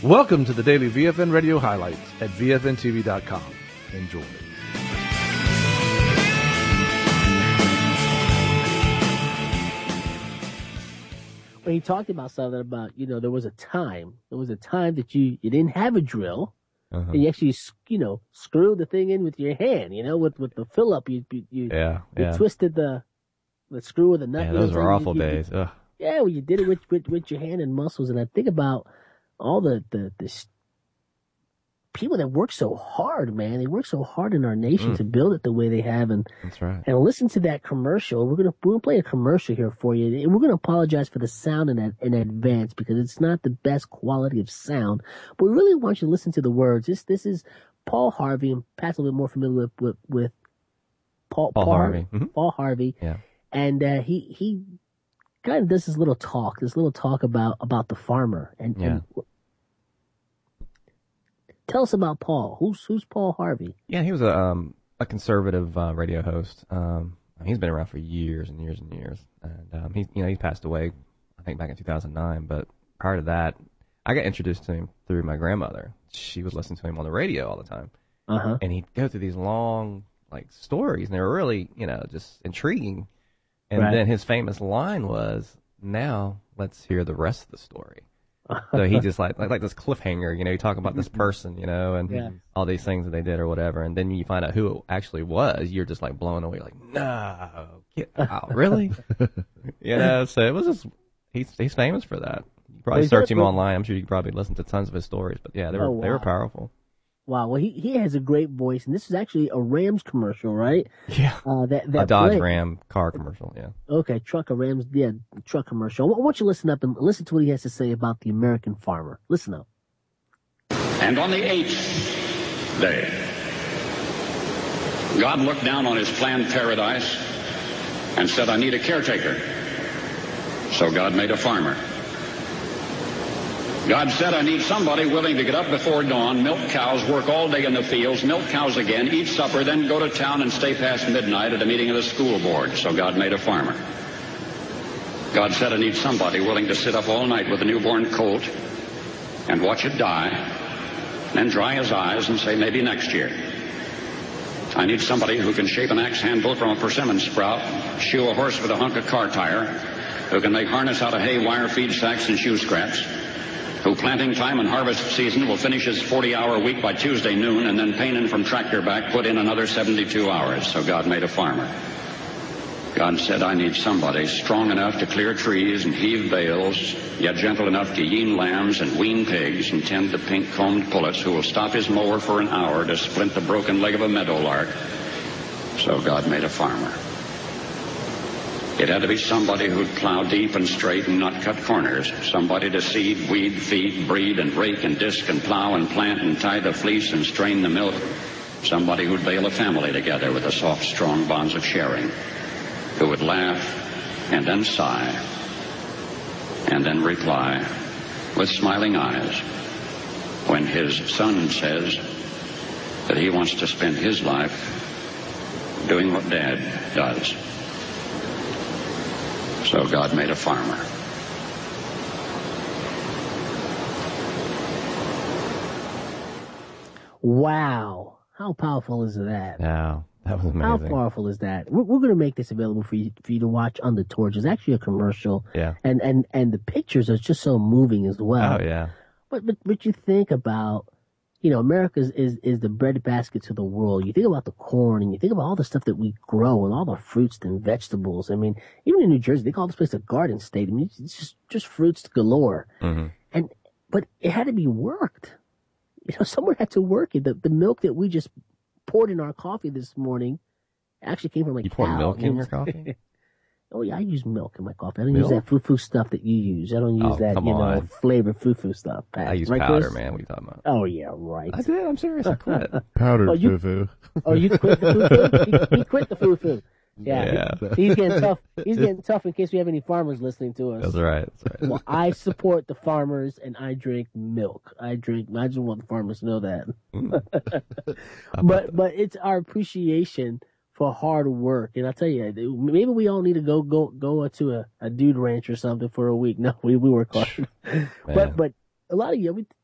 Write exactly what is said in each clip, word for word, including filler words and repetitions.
Welcome to the daily V F N Radio highlights at V F N T V dot com. Enjoy. When he talked about something about, you know, there was a time, there was a time that you, you didn't have a drill, uh-huh. and you actually, you know, screwed the thing in with your hand, you know, with, with the fill up, you, you, you, yeah, you yeah. twisted the, the screw with the nut. Yeah, those were awful you, you, days. Ugh. Yeah, well, you did it with, with, with your hand and muscles. And I think about all the, the, the people that work so hard, man. They work so hard in our nation mm. to build it the way they have. And that's right. And listen to that commercial. We're gonna we're gonna play a commercial here for you. And we're gonna apologize for the sound in that in advance because it's not the best quality of sound. But we really want you to listen to the words. This this is Paul Harvey. I'm Pat's a little bit more familiar with with, with Paul Paul, Paul Harvey. Mm-hmm. Paul Harvey. Yeah. And uh, he he kind of does this little talk, this little talk about about the farmer. And, yeah. and tell us about Paul. Who's who's Paul Harvey? Yeah, he was a um, a conservative uh, radio host. Um, he's been around for years and years and years, and um, he you know he passed away, I think back in two thousand nine. But prior to that, I got introduced to him through my grandmother. She was listening to him on the radio all the time, uh-huh. and he'd go through these long like stories, and they were really you know just intriguing. And right. then his famous line was, "Now let's hear the rest of the story." So he just like, like like this cliffhanger, you know, you talk about this person, you know, and yeah. all these things that they did or whatever, and then you find out who it actually was. You're just like blown away, like, no, get out, really? You know, so it was just he's he's famous for that. You probably search him cool? online. I'm sure you could probably listen to tons of his stories, but yeah, they were oh, wow. they were powerful. Wow, well, he, he has a great voice, and this is actually a Rams commercial, right? Yeah, uh, that, that a Dodge play. Ram car commercial, yeah. Okay, truck, a Rams, yeah, truck commercial. I want you to listen up and listen to what he has to say about the American farmer. Listen up. And on the eighth day, God looked down on his planned paradise and said, I need a caretaker. So God made a farmer. God said, I need somebody willing to get up before dawn, milk cows, work all day in the fields, milk cows again, eat supper, then go to town and stay past midnight at a meeting of the school board. So God made a farmer. God said, I need somebody willing to sit up all night with a newborn colt and watch it die, and then dry his eyes and say, maybe next year. I need somebody who can shape an axe handle from a persimmon sprout, shoe a horse with a hunk of car tire, who can make harness out of hay, wire, feed sacks, and shoe scraps, who planting time and harvest season will finish his forty-hour week by Tuesday noon, and then pain in from tractor back, put in another seventy-two hours. So God made a farmer. God said, I need somebody strong enough to clear trees and heave bales, yet gentle enough to yean lambs and wean pigs and tend the pink-combed pullets, who will stop his mower for an hour to splint the broken leg of a meadowlark. So God made a farmer. It had to be somebody who'd plow deep and straight and not cut corners. Somebody to seed, weed, feed, breed, and rake and disc and plow and plant and tie the fleece and strain the milk. Somebody who'd bale a family together with the soft, strong bonds of sharing. Who would laugh and then sigh and then reply with smiling eyes when his son says that he wants to spend his life doing what Dad does. So God made a farmer. Wow. How powerful is that? Yeah, that was amazing. How powerful is that? We're, we're going to make this available for you, for you to watch on the Torch. It's actually a commercial. Yeah. And, and, and the pictures are just so moving as well. Oh, yeah. But, but, but you think about, you know, America is, is, is the breadbasket to the world. You think about the corn and you think about all the stuff that we grow and all the fruits and vegetables. I mean, even in New Jersey, they call this place a garden state. I mean, it's just, just fruits galore. Mm-hmm. And, but it had to be worked. You know, someone had to work it. The, the milk that we just poured in our coffee this morning actually came from a You cow. pour milk It in was- your coffee? Oh, yeah, I use milk in my coffee. I don't Milk? use that foo-foo stuff that you use. I don't use Oh, that, come you know, on. flavored foo-foo stuff. Pat. I use Right, powder, Chris? man. What are you talking about? Oh, yeah, right. I did. I'm serious. I quit. Powdered Oh, you- foo-foo. Oh, you quit the foo-foo? He, he quit the foo-foo. Yeah. Yeah. He's getting tough. He's getting tough in case we have any farmers listening to us. That's right. That's right. Well, I support the farmers and I drink milk. I drink, I just want the farmers to know that. Mm. but, but it's our appreciation for hard work. And I tell you, maybe we all need to go, go, go to a, a dude ranch or something for a week. No, we, we work hard. but, but a lot of you, we,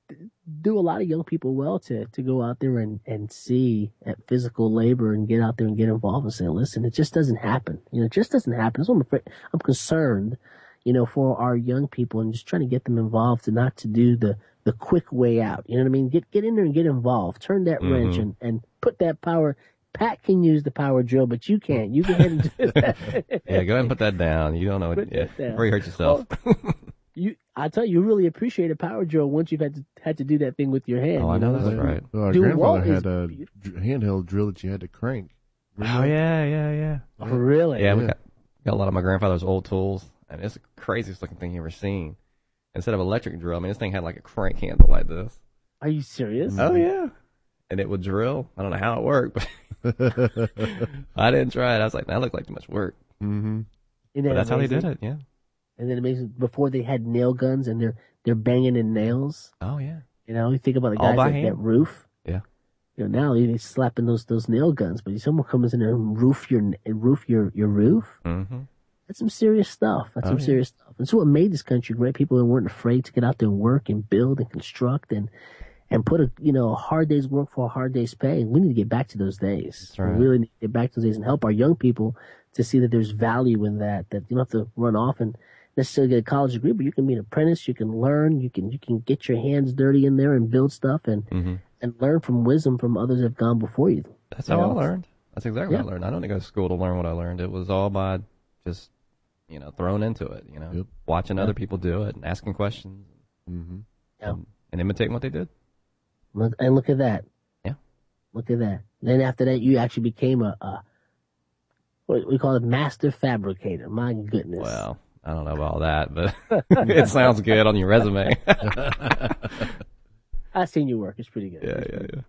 do a lot of young people well to, to go out there and, and see at physical labor and get out there and get involved and say, listen, it just doesn't happen. You know, it just doesn't happen. So I'm afraid, I'm concerned, you know, for our young people and just trying to get them involved to not to do the, the quick way out. You know what I mean? Get, get in there and get involved. Turn that mm-hmm. wrench and, and put that power. Pat can use the power drill, but you can't. You go ahead and do that. Yeah, go ahead and put that down. You don't know what, yeah, before you hurt yourself. Well, you, I tell you, you really appreciate a power drill once you've had to had to do that thing with your hand. Oh, I know, know that's right. Well, our Doing grandfather well had a beautiful. handheld drill that you had to crank. Remember? Oh yeah, yeah, yeah. Oh, really? Yeah, yeah. we got, got a lot of my grandfather's old tools, and it's the craziest looking thing you ever seen. Instead of electric drill, I mean, this thing had like a crank handle like this. Are you serious? Oh yeah. And it would drill. I don't know how it worked, but I didn't try it. I was like, that looked like too much work. Mm-hmm. But that's amazing? How they did it, yeah. And then amazing, before they had nail guns and they're they're banging in nails. Oh yeah. You know, you think about the guys at that roof. Yeah. You know, now they're slapping those those nail guns, but someone comes in there and roof your roof your your roof. Mm-hmm. That's some serious stuff. That's oh, some yeah. serious stuff. And so what made this country great? People that weren't afraid to get out there and work and build and construct and and put a you know a hard day's work for a hard day's pay. We need to get back to those days. That's right. We really need to get back to those days and help our young people to see that there's value in that. That you don't have to run off and necessarily get a college degree, but you can be an apprentice. You can learn. You can you can get your hands dirty in there and build stuff and mm-hmm. and learn from wisdom from others that have gone before you. That's how you I know? learned. That's exactly yeah. what I learned. I don't go to school to learn what I learned. It was all by just you know thrown into it. You know, yep. watching yeah. other people do it and asking questions, mm-hmm. yeah. and, and imitating what they did. And look at that. Yeah. Look at that. Then after that, you actually became a, a what we call a master fabricator. My goodness. Well, I don't know about all that, but it sounds good on your resume. I've seen your work. It's pretty good. Yeah, it's yeah, pretty yeah.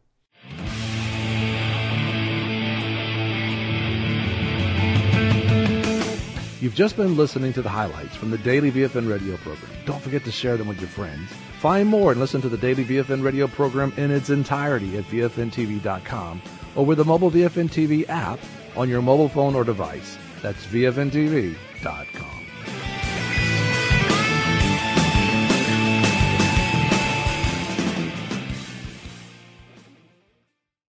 You've just been listening to the highlights from the Daily V F N radio program. Don't forget to share them with your friends. Find more and listen to the Daily V F N radio program in its entirety at V F N T V dot com or with the mobile V F N T V app on your mobile phone or device. That's V F N T V dot com.